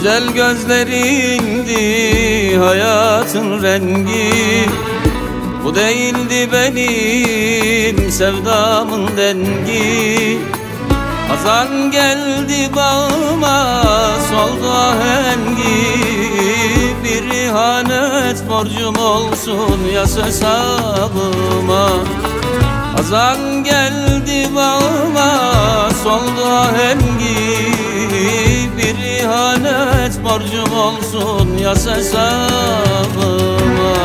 Güzel gözlerindi hayatın rengi, bu değildi benim sevdamın dengi. Hazan geldi bağıma, soldu ahengi, bir ihanet borcum olsun yaz hesabıma. Hazan geldi bağıma, soldu ahengi, bir ihanet borcum olsun yaz hesabıma.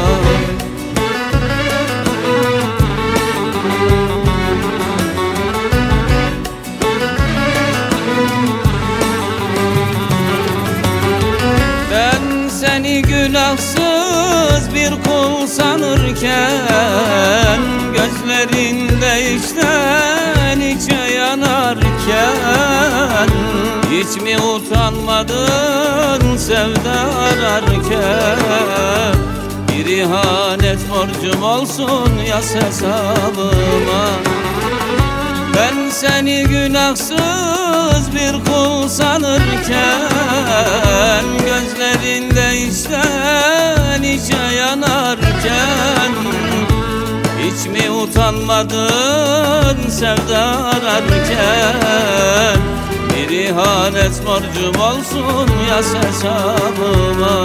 Ben seni günahsız bir kul sanırken, gözlerinde içten içe yanarken, hiç mi utanmadın sevda ararken? Bir ihanet borcum olsun yaz hesabıma. Ben seni günahsız bir kul sanırken, gözlerinde içten içe yanarken, hiç mi utanmadın sevda ararken? Bir ihanet borcum olsun yaz hesabıma.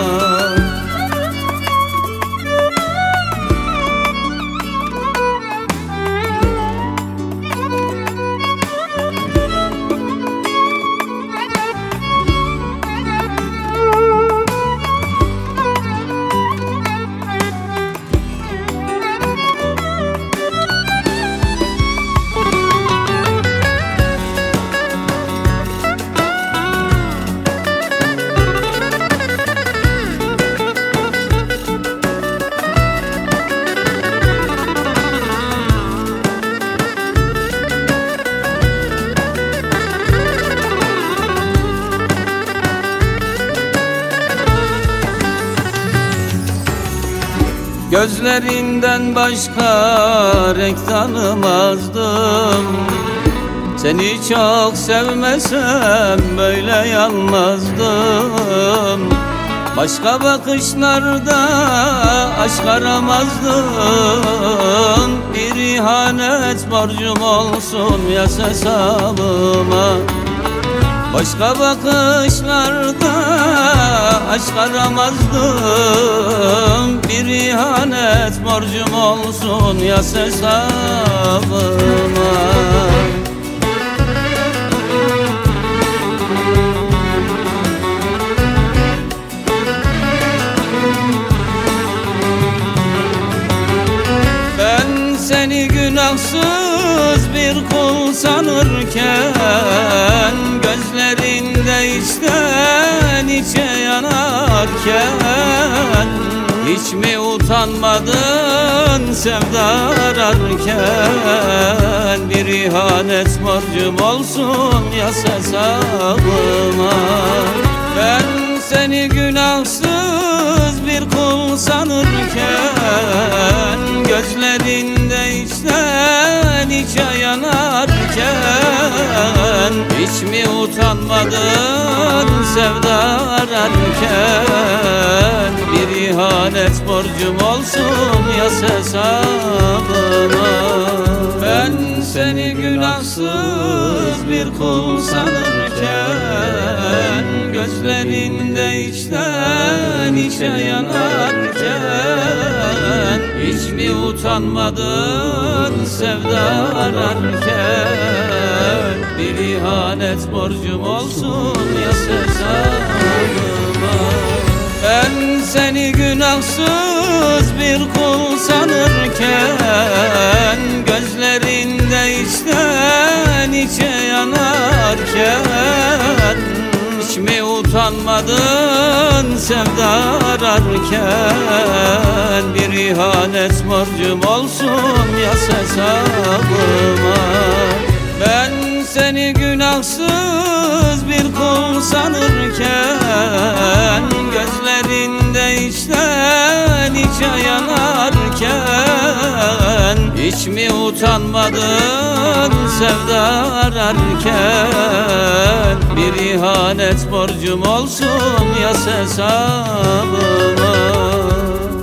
Gözlerinden başka renk tanımazdım. Seni çok sevmesem böyle yanmazdım. Başka bakışlarda aşk aramazdım. Bir ihanet borcum olsun yaz hesabıma. Başka bakışlarda aşk aramazdım. Bir ihanet borcum olsun yaz hesabıma. Ben seni günahsız bir kul sanırken, gözlerinde içten içe yanarken, hiç mi utanmadın sevda ararken? Bir ihanet borcum olsun yaz hesabıma. Ben seni günahsız bir kul sanırken, gözlerinde içten içe yanarken, hiç mi utanmadın sevda ararken? Bir ihanet borcum olsun yaz hesabıma. Ben seni günahsız bir kul sanırken, gözlerinde içten içe yanarken, hiç mi utanmadın sevda ararken? Bir ihanet borcum olsun yaz hesabıma. Ben seni günahsız bir kul sanırken, gözlerinde içten içe yanarken, hiç mi utanmadın sevda ararken? Bir ihanet borcum olsun yaz hesabıma. Ben seni günahsız bir kul sanırken, gözlerinde içten içe yanarken, Hiç mi utanmadın sevda ararken? Bir ihanet borcum olsun yaz hesabıma.